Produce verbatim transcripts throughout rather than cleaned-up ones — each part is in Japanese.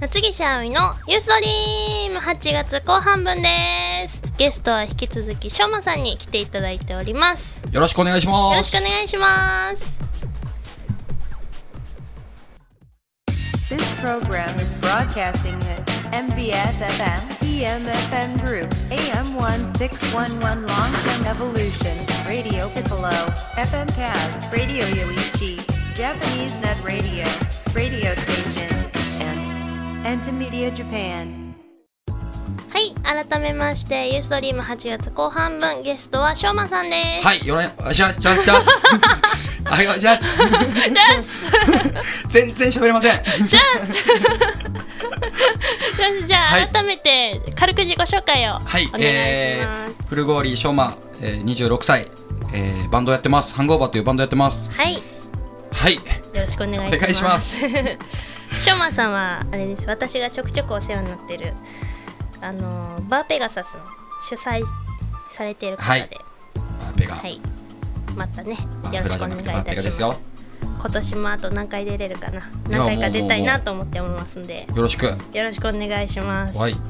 夏木しあおいのユーストリームはちがつ後半分です。ゲストは引き続きしょうまさんに来ていただいております。 よろしくお願いします。 よろしくお願いします。 This program is broadcasting at エムビーエス エフエム ティーエムエフエム Group エーエム せんろくひゃくじゅういち Long-Term Evolution Radio Piccoloエフエム Kaz Radio Yoichi Japanese Net Radio Radio Station Entimedia Japan。 はい、改めましてユーストリームはちがつ後半分、ゲストはしょうまさんです。 はい、よろしくお願いします。お願いしますはい、お願いします全然喋れませんじゃあじゃあ、はい、改めて軽く自己紹介をお願いします。はい、えー、古郡しょうま、えー、にじゅうろくさい、えー、バンドやってます。ハングオーバーというバンドやってます。 はいはい、 よろしくお願いします。 お願いしますしょうまさんはあれです、私がちょくちょくお世話になってるあのー、バーペガサスの主催されている方で、はい、 バーペガ、 はい、またねよろしくお願いいたします。今年もあと何回出れるかな、何回か出たいなと思っておりますんで、 よろしくよろしくお願いします。 はい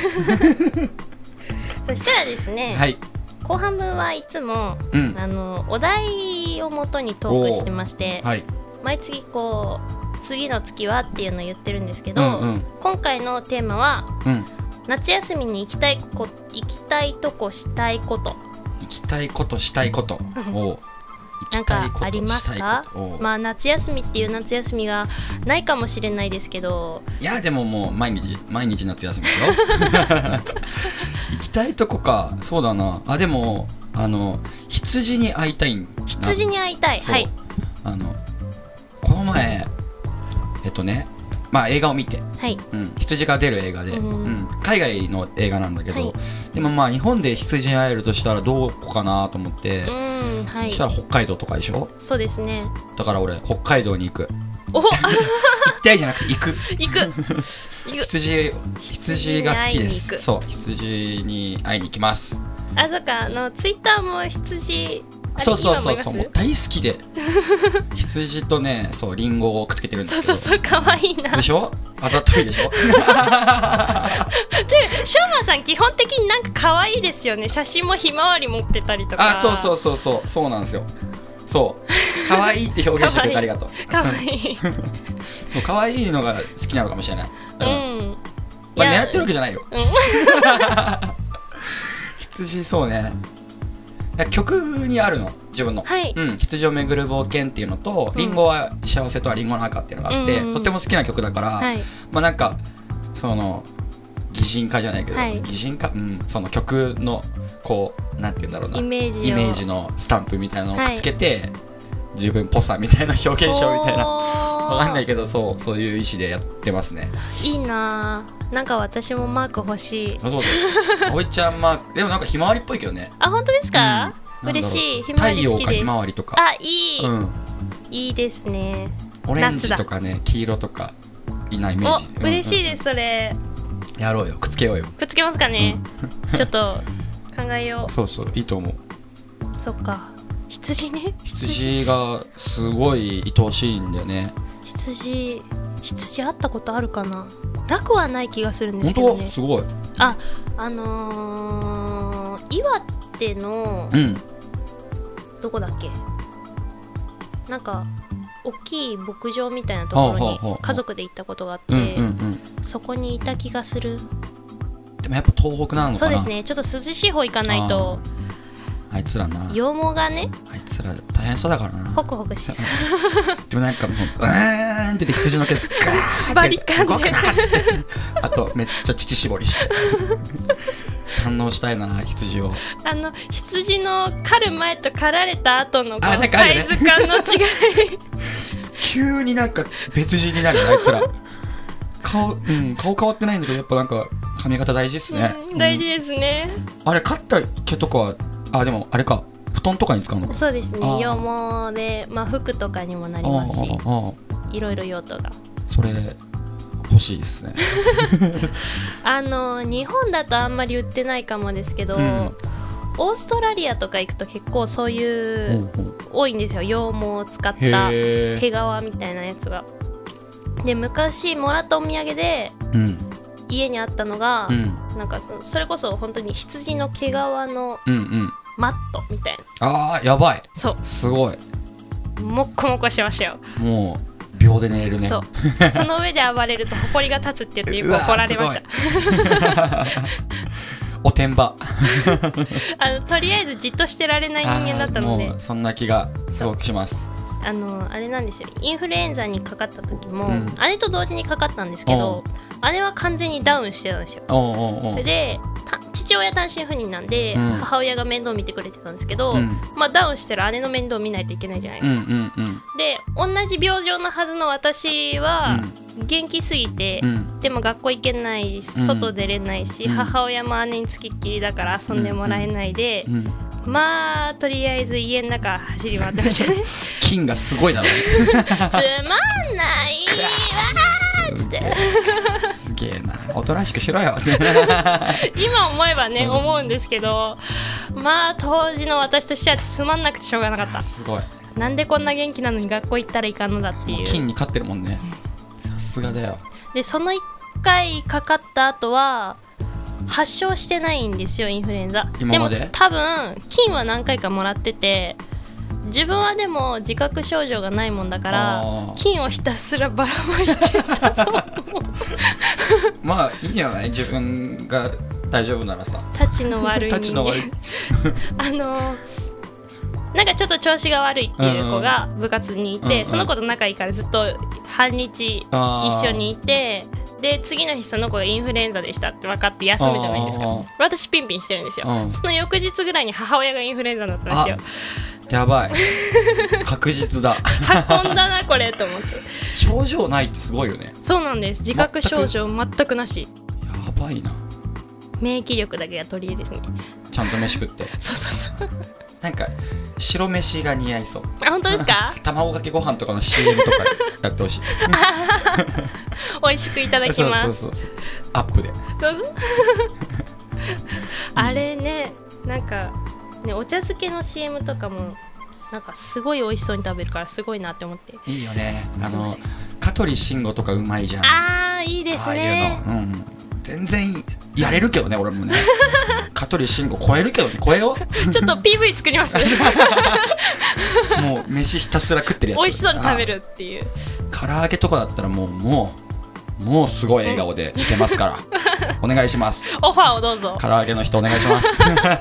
そしたらですね、はい、後半分はいつも、うん、あのお題をもとにトークしてまして、はい、毎月こう次の月はっていうのを言ってるんですけど、うんうん、今回のテーマは、うん、夏休みに行きたいこ行きたいとこしたいこと、 行きたいことしたいことをなんかありますか？まあ夏休みっていう夏休みがないかもしれないですけど、 いやでももう毎日毎日夏休みですよ行きたいとこか、そうだなあ、でもあの羊に会いたいん羊に会いたい、はい、 あのこの前えっとね、まあ映画を見て、はい、うん、羊が出る映画で、うんうん、海外の映画なんだけど、はい、でもまあ日本で羊に会えるとしたらどこかなと思って、うん、はい、そしたら北海道とかでしょ。 そうですね。 だから俺北海道に行く。 お行きたいじゃなくて行く行く羊羊が好きです。そう、羊に会いに行きます。 あ、そっか、あのツイッターも羊そうそうそうそう、もう大好きで羊とね、そうリンゴをくっつけてるんですけど、 そうそうそう、かわいいなでしょ、あざといでしょで、 しょうまさん基本的になんかかわいいですよね。写真もひまわり持ってたりとか。 あ、そうそうそうそう、そうなんですよ。そう、かわいいって表現してくれてありがとう。 かわいいそう、かわいいのが好きなのかもしれない、うん、うん、まあ狙ってるわけじゃないよ、うん、羊、そうね、曲にあるの自分の、はい、うん、羊をめぐる冒険っていうのと、うん、リンゴは幸せとはリンゴの赤っていうのがあって、うんうん、とっても好きな曲だから、はい、まあなんかその擬人化じゃないけど、はい、擬人化、うん、その曲のこうなんていうんだろうな、 イメージイメージのスタンプみたいなのをくっつけて、はい、自分っぽさみたいな表現しようみたいな、わかんないけど、そうそういう意思でやってますね。 いいな、なんか私もマーク欲しい。 あ、そうだおいちゃんマーク、でもなんかひまわりっぽいけどね。 あ、本当ですか？うん、嬉しい。ひまわり好きです。 太陽かひまわりとか。 あ、いい、うん、いいですね。 オレンジとかね、黄色とかいないイメージ。 お、嬉しいです、それ。 やろうよ、くっつけようよ。 くっつけますかね、うん、ちょっと考えよう。 そうそう、いいと思う。 そっか、羊ね。 羊がすごい愛おしいんだよね。 羊、羊会ったことあるかな。なくはない気がするんですけどね。 本当？すごい。 あ、あのー、岩手の、うん、どこだっけ、なんか大きい牧場みたいなところに家族で行ったことがあって、うんうんうん、そこにいた気がする。 でもやっぱ東北なのかな。 そうですね、ちょっと涼しい方行かないと。 あいつらな、 羊毛がね、 あいつら大変そうだからな。 ホクホクしてでもなんかもううーんって羊の毛ガーバリカンで動くなっつってあとめっちゃ乳搾りして堪能したいな、羊を。あの羊の狩る前と狩られた後のこのサイズ感の違い急になんか別人になるあいつら顔、うん、顔変わってないんだけど、やっぱなんか髪型大事っすね、 うん、大事ですね、 うん、あれ刈った毛とかは、あ、でもあれか、布団とかに使うのか。 そうですね、羊毛で、まあ、服とかにもなりますし、いろいろ用途が。 それ欲しいですねあの日本だとあんまり売ってないかもですけど、うん、オーストラリアとか行くと結構そういう、うんうん、多いんですよ、羊毛を使った毛皮みたいなやつが。で昔もらったお土産で、 家にあったのが、うん、なんかそれこそ本当に羊の毛皮のマットみたいな、 うんうん、あーやばい、 そうすごいもっこもこしましたよ。 もう秒で寝れるね。 そうその上で暴れると埃が立つって言ってよく怒られましたおてんばあのとりあえずじっとしてられない人間だったので、 もうそんな気がすごくします。 あのあれなんですよ、インフルエンザにかかった時も、うん、姉と同時にかかったんですけど、姉は完全にダウンしてたんですよ。おうおうおう、それで父親単身赴任なんで、うん、母親が面倒見てくれてたんですけど、うん、まあ、ダウンしたら姉の面倒見ないといけないじゃないですか、うんうんうん、で同じ病状のはずの私は元気すぎて、うん、でも学校行けない、外出れないし、うん、母親も姉につきっきりだから遊んでもらえないで、うんうんうん、まあとりあえず家の中走り回ってましたね菌がすごいだろつまんないわーっつってすげえな、おとなしくしろよ今思えばね思うんですけど、まあ当時の私としてはつまんなくてしょうがなかった。 すごい、 なんでこんな元気なのに学校行ったらいかんのだっていう。 菌に勝ってるもんね、さすがだよ。 でそのいっかいかかった後は発症してないんですよ、インフルエンザ。 今まで？ でも多分菌は何回かもらってて、自分はでも自覚症状がないもんだから菌をひたすらばらまいちゃったと思うまあいいんじゃない、自分が大丈夫ならさ。 たちの悪いたちの悪いあのなんかちょっと調子が悪いっていう子が部活にいて、うんうん、その子と仲いいからずっと半日一緒にいて、で次の日その子がインフルエンザでしたって分かって休むじゃないですか。私ピンピンしてるんですよ、うん、その翌日ぐらいに母親がインフルエンザだったんですよ。 やばい確実だ運んだなこれと思って。 症状ないってすごいよね。 そうなんです、自覚症状全くなし。 やばいな。 免疫力だけが取り柄ですね。 ちゃんと飯食ってそうそうそうなんか白飯が似合いそう。 あ、本当ですか卵かけご飯とかの シーエム とかやってほしい美味しくいただきます。 そうそうそうそう、アップであれね、なんかね、お茶漬けの シーエム とかもなんかすごい美味しそうに食べるからすごいなって思って。 いいよね、あの香取慎吾とかうまいじゃん。 あーいいですね。 ああいうの、うん、全然やれるけどね俺もね香取慎吾超えるけどね、超えようちょっと ピーブイ 作りますもう飯ひたすら食ってるやつ、 美味しそうに食べるっていう。 唐揚げとかだったらもうもうもうすごい笑顔でいけますから、お願いします。 オファーをどうぞ。 唐揚げの人お願いします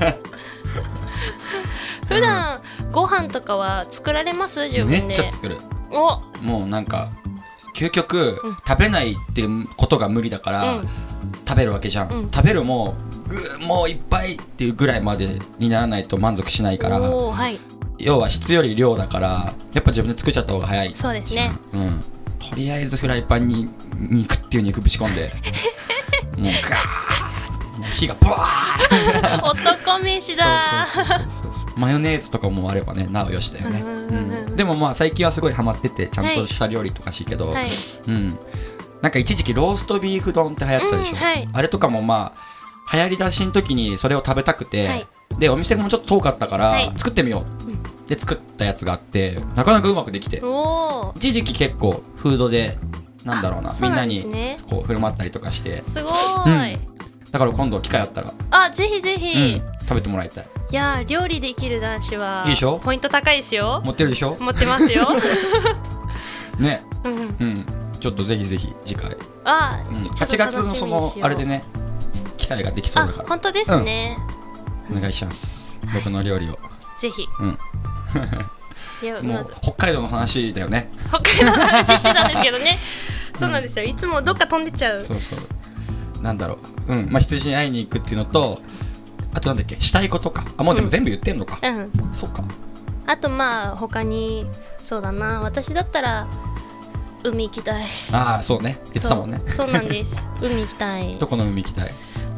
普段、うん、ご飯とかは作られます？自分で。 めっちゃ作る。おもうなんか究極、うん、食べないっていうことが無理だから、うん、食べるわけじゃん、うん、食べるもうもういっぱいっていうぐらいまでにならないと満足しないから、はい、要は質より量だからやっぱ自分で作っちゃった方が早い。 そうですね、 うん、とりあえずフライパンに肉っていう肉ぶち込んでもうガーもう火がブワー男飯だ。 そうそうそうそうそうマヨネーズとかもあればねなおよしだよね、うん、でもまあ最近はすごいハマっててちゃんとした料理とかしいけど、はいうん、なんか一時期ローストビーフ丼って流行ってたでしょ、うんはい、あれとかもまあ流行り出しの時にそれを食べたくて、はい、でお店もちょっと遠かったから、はい、作ってみよう、うん、で作ったやつがあってなかなかうまくできて、一時期結構フードでなんだろうな、みんなにこう振る舞ったりとかしてすごーい、うんだから今度機会あったらあぜひぜひ、 うん、食べてもらいたい。 いやー料理できる男子はいいでしょ、 ポイント高いですよ。 持ってるでしょ。 持ってますよね、うん、うん、ちょっとぜひぜひ次回あ、 うん、はちがつのそのあれでね機会ができそうだから。 本当ですね、 うん、お願いします、はい、僕の料理をぜひ、 うん、いやもう北海道の話だよね。 北海道の話してたんですけどねそうなんですよ、いつもどっか飛んでっちゃう。 そうそうなんだろう、うんまあ、羊に会いに行くっていうのと、あとなんだっけしたいことか、あもうでも全部言ってんのか、うん、そっか。 あとまあ他にそうだな、私だったら海行きたい。 ああそうね言ってたもんね。 そう、そうなんです海行きたい。 どこの海行きたい？ う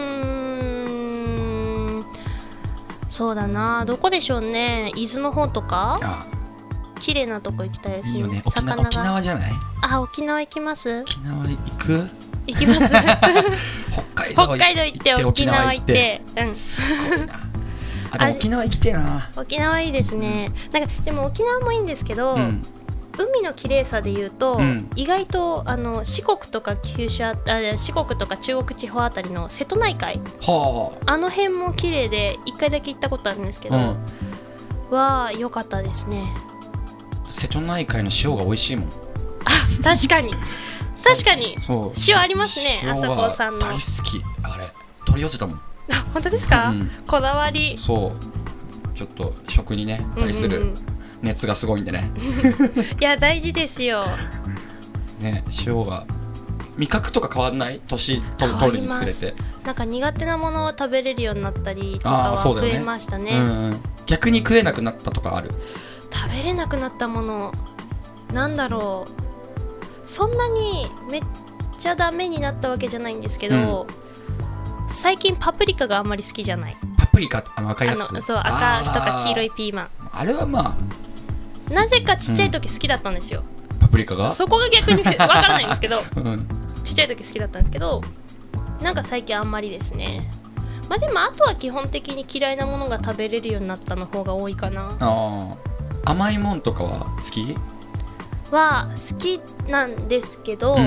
ーんそうだな、どこでしょうね。伊豆の方とか綺麗なとこ行きたいですね。 いいよね。沖縄、沖縄じゃない？ あ沖縄行きます。 沖縄行く？ 行きます北海道北海道行って沖縄行ってうんすごいなあでも沖縄行きてえな。 沖縄いいですね、うん、なんかでも沖縄もいいんですけど、うん、 海の綺麗さでいうと、うん、意外とあの四国とか九州ああ四国とか中国地方あたりの瀬戸内海、はあ、あの辺も綺麗でいっかいだけ行ったことあるんですけど、うん、は良かったですね。 瀬戸内海の塩が美味しいもん。 あ、確かに確かに塩ありますね。あそこさんの大好き。あれ取り寄せたもん。 あ、本当ですか、うん、こだわり。 そうちょっと食にね対する熱がすごいんでね、 うんうん、いや大事ですよね。塩が味覚とか変わんない？年取るにつれてなんか苦手なものを食べれるようになったりとかは増えましたね。 うんうん、逆に食えなくなったとかある？ 食べれなくなったものなんだろう。そんなにめっちゃダメになったわけじゃないんですけど、うん、最近パプリカがあんまり好きじゃない。 パプリカ、あの赤いやつ。 あのそう、赤とか黄色いピーマン。 あれはまあなぜかちっちゃい時好きだったんですよ、 うん、パプリカが。 そこが逆にわからないんですけど、うん、ちっちゃい時好きだったんですけど、なんか最近あんまりですね。まあでもあとは基本的に嫌いなものが食べれるようになったの方が多いかな。 あ、甘いもんとかは好き？ は好きなんですけど、うん、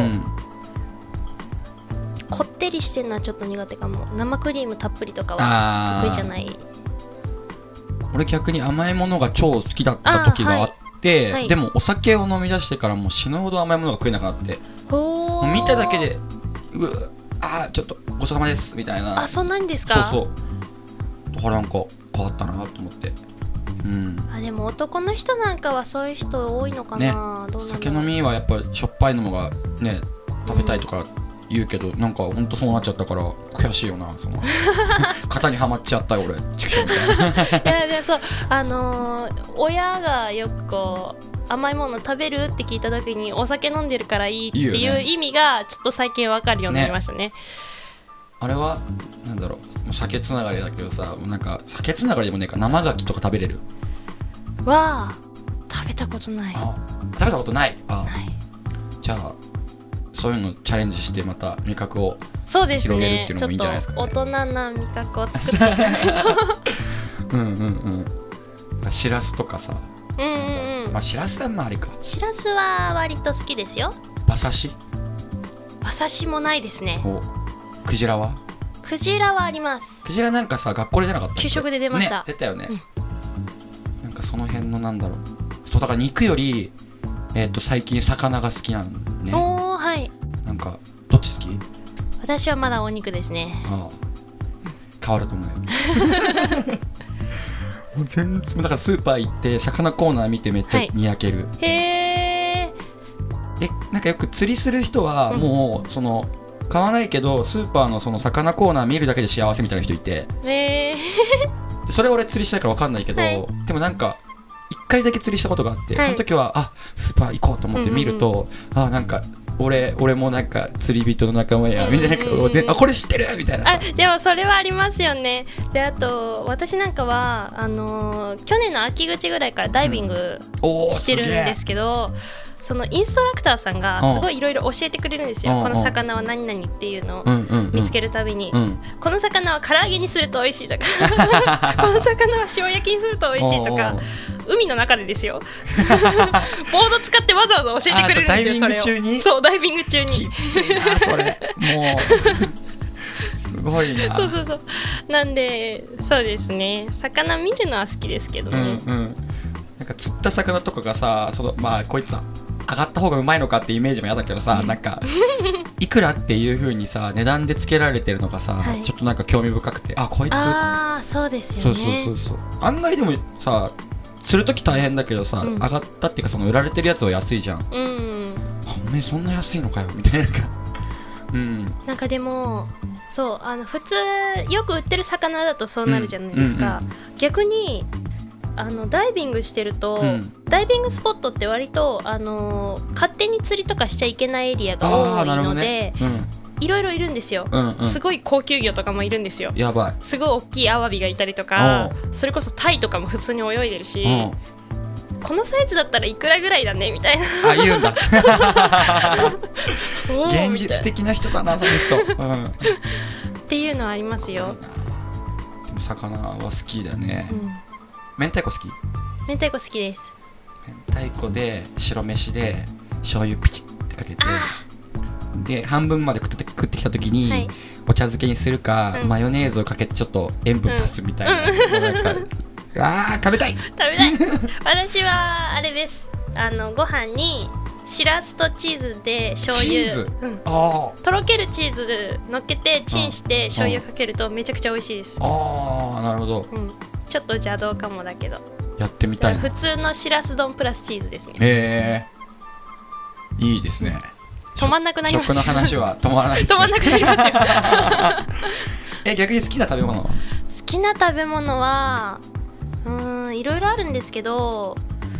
こってりしてるのはちょっと苦手かも。生クリームたっぷりとかは得意じゃない。 俺逆に甘いものが超好きだった時があって、はいはい、でもお酒を飲み出してからもう死ぬほど甘いものが食えなくなって、ほー、見ただけでうあーちょっとごちそうさまですみたいな。 あ、そんなにですか？ そうそう。だからなんか変わったなと思って。うん、 あでも男の人なんかはそういう人多いのかな、 ね、 どうなんだろう。 酒飲みはやっぱしょっぱいのがね食べたいとか言うけど、うん、なんかほんとそうなっちゃったから悔しいよな。その型にはまっちゃったよ俺。チクションみたいな。 いやいやそうあのー、親がよくこう甘いもの食べるって聞いた時にお酒飲んでるからいいっていう意味がちょっと最近わかるようになりましたね。ね、 あれはなんだろう、もう酒つながりだけどさ、もうなんか酒つながりでもねえか、生牡蠣とか食べれる？ わあ、食べたことない。 あ、食べたことない。あ、 ない。 じゃあそういうのチャレンジしてまた味覚を広げるっていうのもいいんじゃないですかね。 そうですね、ちょっと大人な味覚を作ってうんうんうん。しらすとかさ、 うんうんうん、 まあしらすはまあありか。 しらすは割と好きですよ。 馬刺し？ 馬刺しもないですね。 お、クジラは？ クジラはあります。 クジラなんかさ学校で出なかったっけ？ 給食で出ました、 ね、出たよね、うん、なんかその辺のなんだろう、そうだから肉よりえっと最近魚が好きなんね。 おー、はい。 なんかどっち好き？ 私はまだお肉ですね。 ああ、変わると思うよ。もう全然だからスーパー行って魚コーナー見てめっちゃにやける、はい、 へー。え、なんかよく釣りする人はもうその、うん、買わないけどスーパーのその魚コーナー見るだけで幸せみたいな人いて、 へー。それ俺釣りしたいから分かんないけど、はい、でもなんかいっかいだけ釣りしたことがあって、はい、その時はあスーパー行こうと思って見ると、うんうんうん、あなんか俺俺もなんか釣り人の仲間やみたいな、うんうんうん、あこれ知ってるみたいな。 あでもそれはありますよね。であと私なんかはあのー、去年の秋口ぐらいからダイビングしてるんですけど、うんそのインストラクターさんがすごいいろいろ教えてくれるんですよ。この魚は何々っていうのを見つけるたびに、うんうんうん、この魚は唐揚げにすると美味しいとかこの魚は塩焼きにすると美味しいとか、海の中でですよボード使ってわざわざ教えてくれるんですよ。 ダイビング中に？ そう、ダイビング中に。 きついなそれもうすごいな。 そうそうそう。なんでそうですね、魚見るのは好きですけどね、うんうん、 なんか釣った魚とかがさ、そのまあこいつは上がった方がうまいのかってイメージも嫌だけどさ、なんかいくらっていう風にさ値段でつけられてるのがさ、はい、ちょっとなんか興味深くて、あこいつあそうですよね。 そうそうそうそう。案外でもさ釣るとき大変だけどさ、うん、上がったっていうかその売られてるやつは安いじゃん、うん、あおめえそんな安いのかよみたいなうん、 なんかでもそうあの普通よく売ってる魚だとそうなるじゃないですか、うんうんうん、逆にあのダイビングしてると、うん、ダイビングスポットって割と、あのー、勝手に釣りとかしちゃいけないエリアが多いので、ねうん、いろいろいるんですよ、うんうん、すごい高級魚とかもいるんですよ。 やばい。 すごい大きいアワビがいたりとか、それこそタイとかも普通に泳いでるし、このサイズだったらいくらぐらいだねみたいな。 あ言うんだ現実的な人だなその人、うん、 っていうのはありますよ。 でも魚は好きだね、うん、明太子好き？ 明太子好きです。 明太子で白飯で醤油ピチってかけて、で半分まで食って食ってきた時に、はい、お茶漬けにするか、うん、マヨネーズをかけてちょっと塩分足すみたいな、うん、なんかあー食べたい食べたい私はあれです、あのご飯にしらすとチーズで醤油、チーズ、うん、あとろけるチーズ乗っけてチンして醤油かけるとめちゃくちゃ美味しいです。 ああなるほど、 うん、ちょっと邪道かもだけどやってみたいな。 普通のしらす丼プラスチーズですね。 へえいいですね。 止まんなくなりますよ。 食の話は止まらないです、ね、 止まんなくなりますよえ逆に好きな食べ物は？好きな食べ物はうーんいろいろあるんですけど、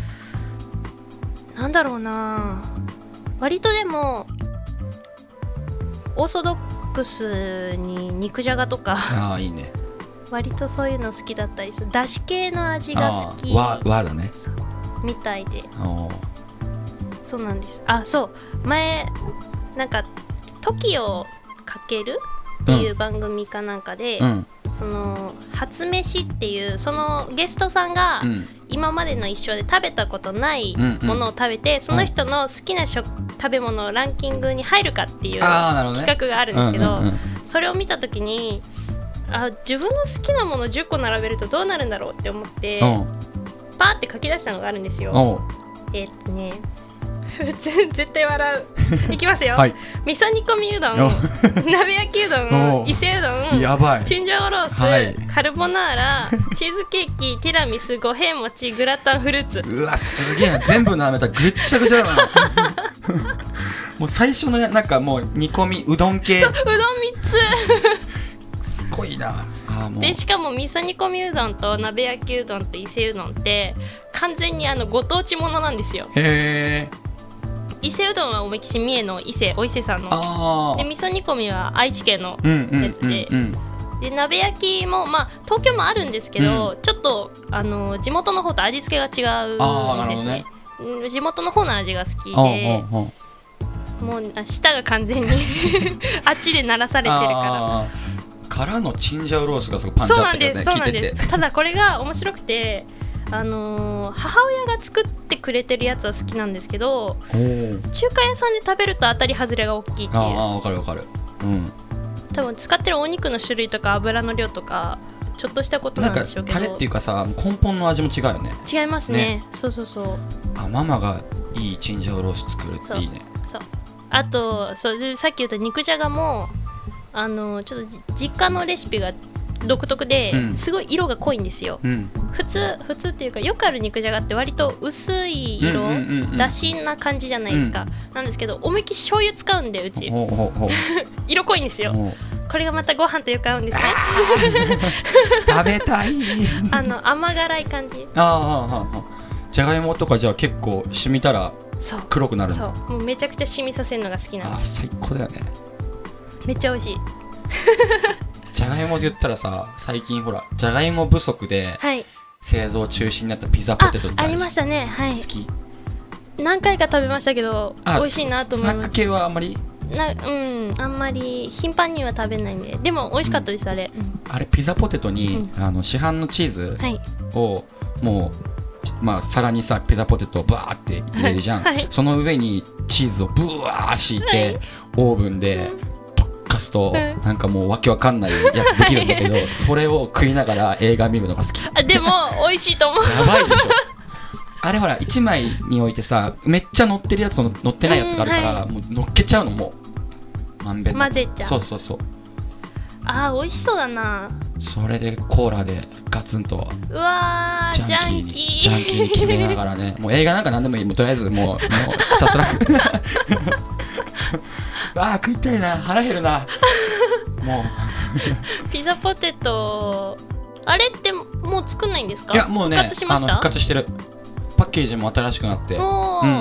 なんだろうな、割とでもオーソドックスに肉じゃがとかああいいね、 割とそういうの好きだったりする。だし系の味が好き和和だねみたいで、そうなんです。あそう前なんか トキをかけるっていう番組かなんかで、うん、その初飯っていうそのゲストさんが今までの一生で食べたことないものを食べて、うんうん、その人の好きな食食べ物ランキングに入るかっていう企画があるんですけど、それを見た時にあ自分の好きなものじゅっこ並べるとどうなるんだろうって思ってパーって書き出したのがあるんですよ。えー、っとね絶対笑ういきますよ、はい、味噌煮込みうどん鍋焼きうどん伊勢うどんやばいチンジャオロース、はい、カルボナーラチーズケーキティラミス五平餅グラタンフルーツ。 うわすげえな全部並べたらぐっちゃぐちゃだなもう最初のなんかもう煮込みうどん系、 そううどんみっつすごいなあ。もうでしかも味噌煮込みうどんと鍋焼きうどんと伊勢うどんって完全にあのご当地ものなんですよ。 へー。 伊勢うどんはおめきし三重の伊勢お伊勢さんので、味噌煮込みは愛知県のやつで、うんうんうんうん、で鍋焼きもまあ東京もあるんですけど、うん、ちょっとあの地元の方と味付けが違うんですね。地元の方の味が好きで、もう舌が完全にあっちで鳴らされてるからからのチンジャオロースがすごいパンチあったけどね。 そうなんです、そうなんです。ただこれが面白くて、あのー、母親が作ってくれてるやつは好きなんですけど、中華屋さんで食べると当たり外れが大きいっていう。ああ分かる分かる、うん、 多分使ってるお肉の種類とか油の量とかちょっとしたことなんでしょうけど、 なんかタレっていうかさ根本の味も違うよね。 違います ね, ねそうそうそう。 あママがいいチンジャオロース作るっていいね。 そうそう。あとそうでさっき言った肉じゃがもあのちょっと実家のレシピが独特で、うん、すごい色が濃いんですよ、うん、普通普通っていうかよくある肉じゃがって割と薄い色、うんうんうんうん、だしな感じじゃないですか、うん、なんですけど思いっきり醤油使うんでうちほうほうほう色濃いんですよ。これがまたご飯とよく合うんですね食べたいあの甘辛い感じ。 ああじゃがいもとかじゃあ結構染みたら黒くなるの。 そうもうめちゃくちゃ染みさせるのが好きなんです。 あ最高だよね。 めっちゃ美味しいじゃがいもで言ったらさ最近ほらじゃがいも不足で製造中止になったピザポテトってあ, ありましたね。はい、 好き。 何回か食べましたけど美味しいなと思います。 スナック系はあんまりなうんあんまり頻繁には食べないんで、でも美味しかったです、うん、あれ、うん、 あれピザポテトに、うん、あの市販のチーズを、はい、もうまあ皿にさピザポテトをバーって入れるじゃん、はい、その上にチーズをブワー敷いて、はい、オーブンで、うんとなんかもうわけわかんないやつできるんだけどそれを食いながら映画見るのが好き。 あでも美味しいと思うやばいでしょあれほらいちまいに置いてさめっちゃ乗ってるやつと乗ってないやつがあるから、はい、もう乗っけちゃうのもうまんべんなく混ぜちゃう。 そうそうそう。 あー美味しそうだな。 それでコーラでガツンとうわージャンキージャンキーに決めながらねもう映画なんか何でもいいもうとりあえずもうもうひたすらあー食いたいな腹減るなもうピザポテトあれってもう作んないんですか？ いやもうね復活しました？ あの復活してる。パッケージも新しくなって、うん、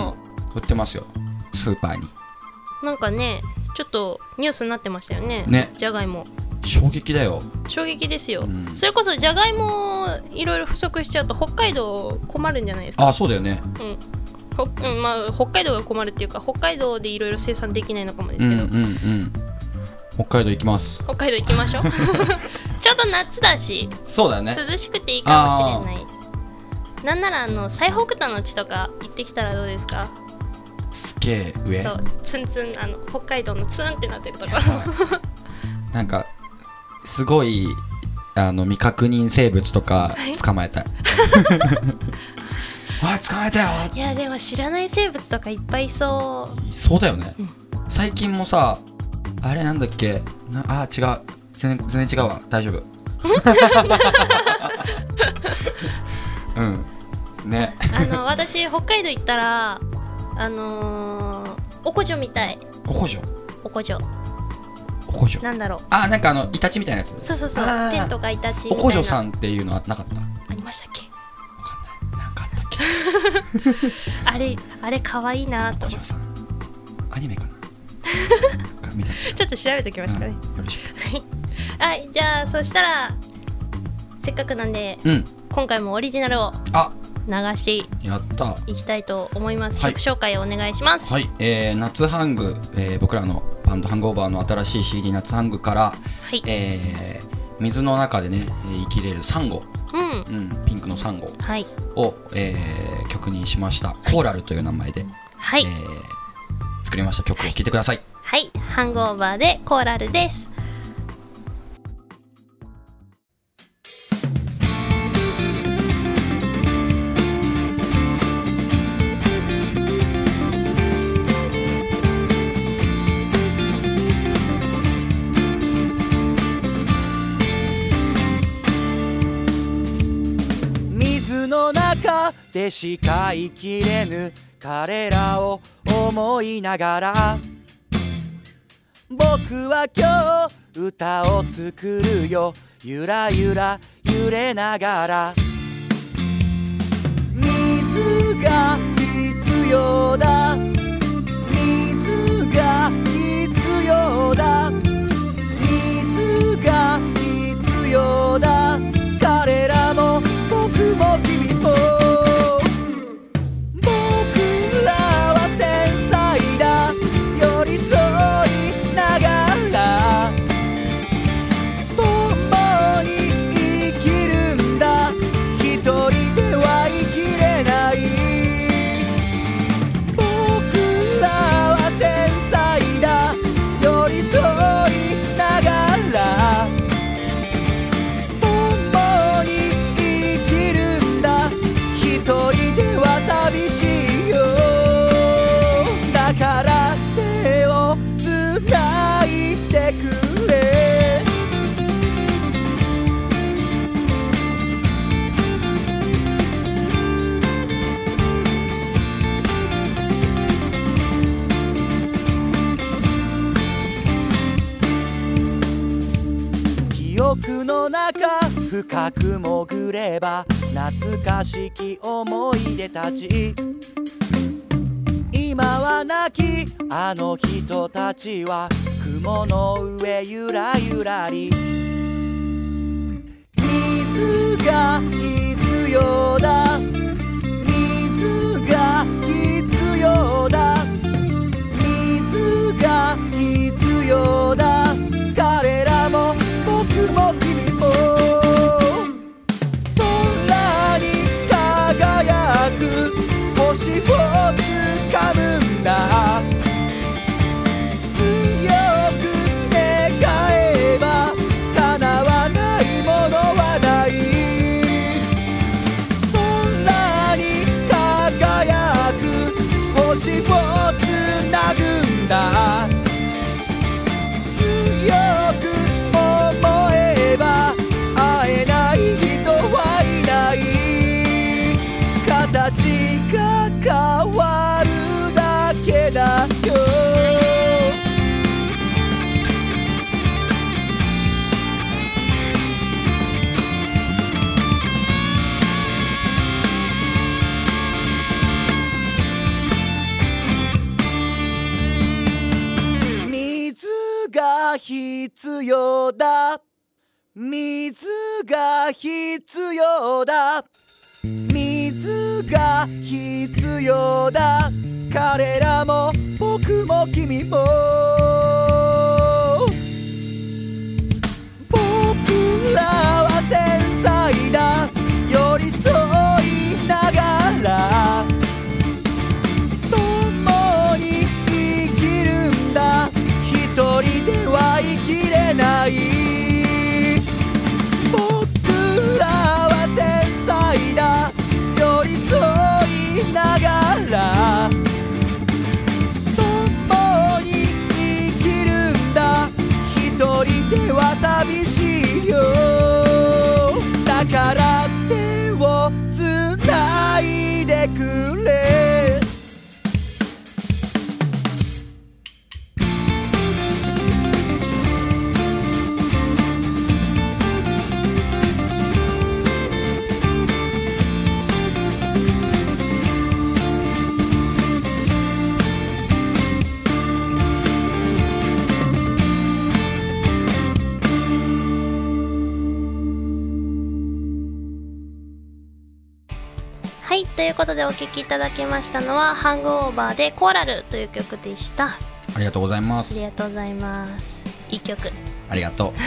売ってますよスーパーに。 なんかねちょっとニュースになってましたよね。 ねじゃがいも衝撃だよ。 衝撃ですよ、うん、それこそじゃがいもいろいろ不足しちゃうと北海道困るんじゃないですか？ あそうだよね、 うんほうんまあ、北海道が困るっていうか北海道でいろいろ生産できないのかもですけど、うんうんうん、 北海道行きます。 北海道行きましょうちょうど夏だしそうだね涼しくていいかもしれないです。 なんならあの最北端の地とか行ってきたらどうですか？ すげえ上、 そうツンツン、あの北海道のツンってなってるところなんかすごいあの未確認生物とか捕まえたいあ、捕まえたよ。 いやでも知らない生物とかいっぱいいそうそうだよね、うん、最近もさあれなんだっけな、あ違う全然、全然違うわ、大丈夫うんねあの私北海道行ったらあのー、おこじょみたい。 おこじょおこじょおこじょなんだろう、 あ、なんかあのイタチみたいなやつ。 そうそうそう、テントかイタチみたいな。 おこじょさんっていうのはなかった？ ありましたっけ？ わかんない、なんかあったっけあれ、あれ可愛いなと。 おこじょさんアニメかなちょっと調べておきますかね、 うん、よろしくはい、じゃあそしたらせっかくなんで、うん、今回もオリジナルを流していきたいと思います。曲紹介をお願いします。 はい、えー、夏ハング、えー、僕らのバンドハングオーバーの新しい シーディー 夏ハングから、はい、えー、水の中でね生きれるサンゴ、うんうん、ピンクのサンゴを、はい、えー、曲にしました。コーラルという名前で、はい、えー、作りました曲を聴いてください。 はい、はい、ハングオーバーでコーラルです。 でしか生きれぬ彼らを思いながら、僕は今日歌を作るよ、ゆらゆら揺れながら。水が必要だ、水が必要だ、水が必要だ、彼らも僕も君も深く潜れば懐かしき思い出たち、今は亡きあの人たちは雲の上ゆらゆらり。水が必要だ、水が必要だ、水が必要だ、彼らも僕も君も星を掴むんだ。強く願えば叶わないものはない。空に輝く星を繋ぐんだ。強く思えば会えない人はいない。形が変わるだけだよ。水が必要だ、水が必要だ、水が必要だ、彼らも僕も君も僕らは繊細だ、寄り添いなということでお聴きいただきましたのはハングオーバーでコーラルという曲でした。 ありがとうございます。 ありがとうございます。いい曲。 ありがとう。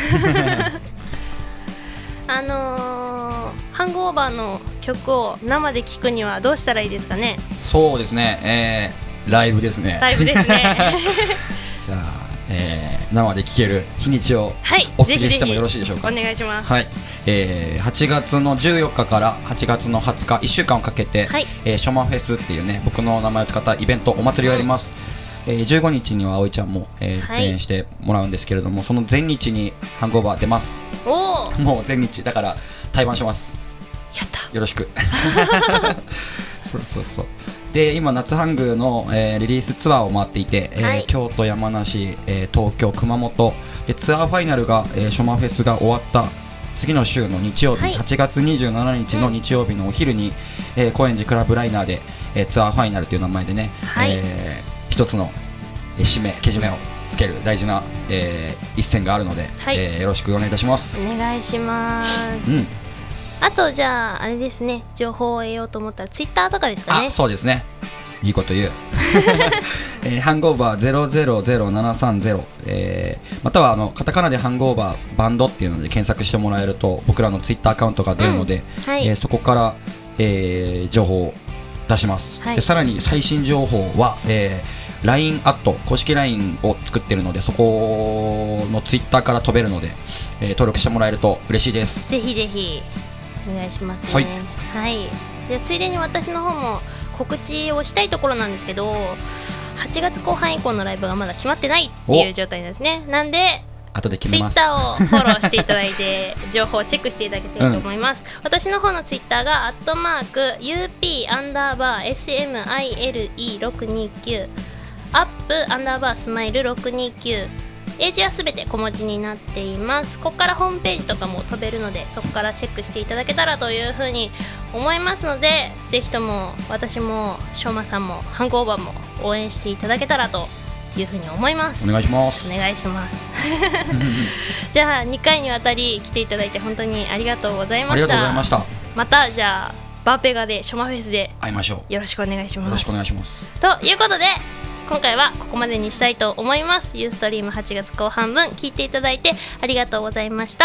あのー、ハングオーバーの曲を生で聴くにはどうしたらいいですかね。 そうですね、えー、ライブですね。 ライブですね。 じゃあ、えー、生で聴ける日にちをお告げしてもよろしいでしょうか。 お願いします。 はい、えー、はちがつのじゅうよっかからはちがつのはつかいっしゅうかんをかけて、はい、えー、ショマフェスっていうね僕の名前を使ったイベントお祭りをやります。えー、じゅうごにちには葵ちゃんも、えー、出演してもらうんですけれども、はい、その前日にハングオーバー出ます。 おー、 もう前日だから対バンします。 やった、 よろしく。そうそうそう。で今夏ハングの、えー、リリースツアーを回っていて、えーはい、京都、山梨、えー、東京、熊本でツアーファイナルが、えー、ショマフェスが終わった次の週の日曜日、はい、はちがつにじゅうしちにちの日曜日のお昼に、うん、えー、高円寺クラブライナーで、えー、ツアーファイナルという名前でね、はい、えー、一つの締めけじめをつける大事な、えー、一戦があるので、はい、えー、よろしくお願いいたします。 お願いします、うん、あとじゃああれですね、情報を得ようと思ったらツイッターとかですかね。 あ、そうですね、いいこと言う。えー、ハングオーバーゼロゼロゼロななさんゼロ、えー、またはあのカタカナでハングオーバーバンドっていうので検索してもらえると僕らのツイッターアカウントが出るので、うん、はい、えー、そこから、えー、情報を出します、はい、でさらに最新情報は、えー、ライン アット公式 ライン を作ってるのでそこのツイッターから飛べるので、えー、登録してもらえると嬉しいです。 ぜひぜひお願いしますね。 はい、 はい、でついでに私の方も告知をしたいところなんですけど、はちがつこう半以降のライブがまだ決まってないっていう状態なんですね。なんで後で決めます。 ツイッターをフォローしていただいて情報をチェックしていただけたらと思います、うん、私の方のツイッターがアットマーク ユーピー アンダーバー エスエムアイエルイーろくにきゅう アップアンダーバースマイルろくにきゅう、英字はすべて小文字になっています。ここからホームページとかも飛べるのでそこからチェックしていただけたらというふうに思いますので、ぜひとも私もしょうまさんもハングオーバーも応援していただけたらというふうに思います。 お願いします。 お願いします。じゃあにかいにわたり来ていただいて本当にありがとうございました。 ありがとうございました。 またじゃあバーペガでショマフェスで会いましょう。 よろしくお願いします。 よろしくお願いします。 ということで今回はここまでにしたいと思います。ユーストリームはちがつこう半分聞いていただいてありがとうございました。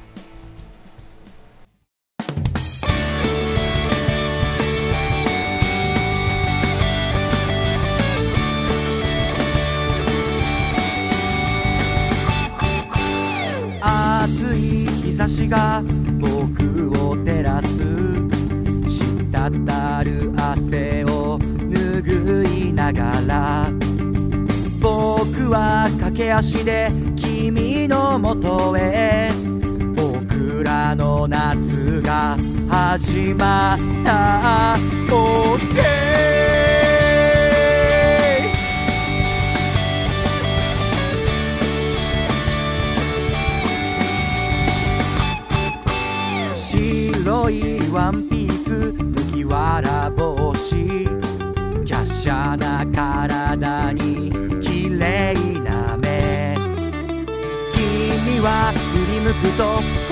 暑い日差しが僕を照らす、滴る汗を拭いながら僕は駆け足で君のもとへ、僕らの夏が始まった OK、 白いワンピース麦わら帽子、華奢な体に綺麗な目、君は振り向くと